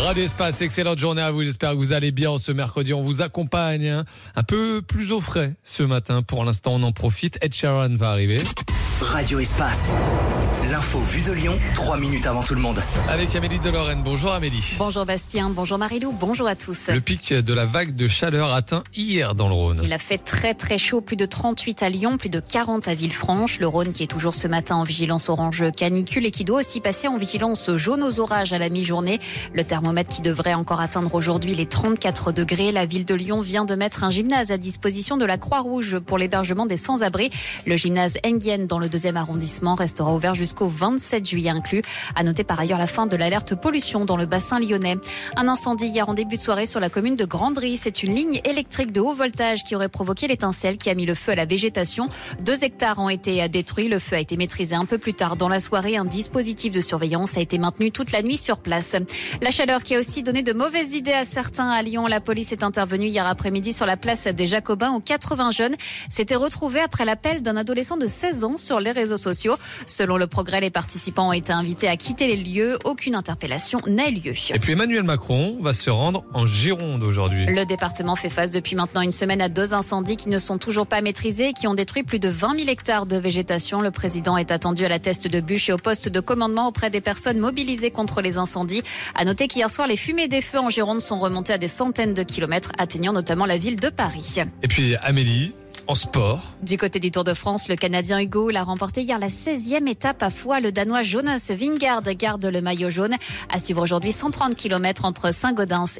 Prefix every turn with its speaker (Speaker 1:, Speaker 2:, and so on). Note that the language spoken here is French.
Speaker 1: Radio Espace, excellente journée à vous. J'espère que vous allez bien ce mercredi. On vous accompagne un peu plus au frais ce matin. Pour l'instant, on en profite. Ed Sheeran va arriver.
Speaker 2: Radio Espace, l'info vue de Lyon, 3 minutes avant tout le monde.
Speaker 1: Avec Amélie de Lorraine. Bonjour Amélie.
Speaker 3: Bonjour Bastien, bonjour Marilou, bonjour à tous.
Speaker 1: Le pic de la vague de chaleur atteint hier dans le Rhône.
Speaker 3: Il a fait très très chaud, plus de 38 à Lyon, plus de 40 à Villefranche. Le Rhône qui est toujours ce matin en vigilance orange canicule et qui doit aussi passer en vigilance jaune aux orages à la mi-journée. Le thermomètre qui devrait encore atteindre aujourd'hui les 34 degrés. La ville de Lyon vient de mettre un gymnase à disposition de la Croix-Rouge pour l'hébergement des sans-abri. Le gymnase Enghien dans le 2e arrondissement restera ouvert jusqu'au 27 juillet inclus. À noter par ailleurs la fin de l'alerte pollution dans le bassin lyonnais. Un incendie hier en début de soirée sur la commune de Grandry. C'est une ligne électrique de haut voltage qui aurait provoqué l'étincelle qui a mis le feu à la végétation. 2 hectares ont été détruits. Le feu a été maîtrisé un peu plus tard dans la soirée. Un dispositif de surveillance a été maintenu toute la nuit sur place. La chaleur qui a aussi donné de mauvaises idées à certains à Lyon. La police est intervenue hier après-midi sur la place des Jacobins où 80 jeunes s'étaient retrouvés après l'appel d'un adolescent de 16 ans sur les réseaux sociaux. Selon Le Progrès, les participants ont été invités à quitter les lieux. Aucune interpellation n'a eu lieu.
Speaker 1: Et puis Emmanuel Macron va se rendre en Gironde aujourd'hui.
Speaker 3: Le département fait face depuis maintenant une semaine à 2 incendies qui ne sont toujours pas maîtrisés et qui ont détruit plus de 20 000 hectares de végétation. Le président est attendu à la teste de bûche et au poste de commandement auprès des personnes mobilisées contre les incendies. À noter qu'hier soir, les fumées des feux en Gironde sont remontées à des centaines de kilomètres, atteignant notamment la ville de Paris.
Speaker 1: Et puis Amélie, en sport.
Speaker 3: Du côté du Tour de France, le Canadien Hugo a remporté hier la 16e étape à Foix. Le Danois Jonas Vingegaard garde le maillot jaune. À suivre aujourd'hui 130 km entre Saint-Gaudens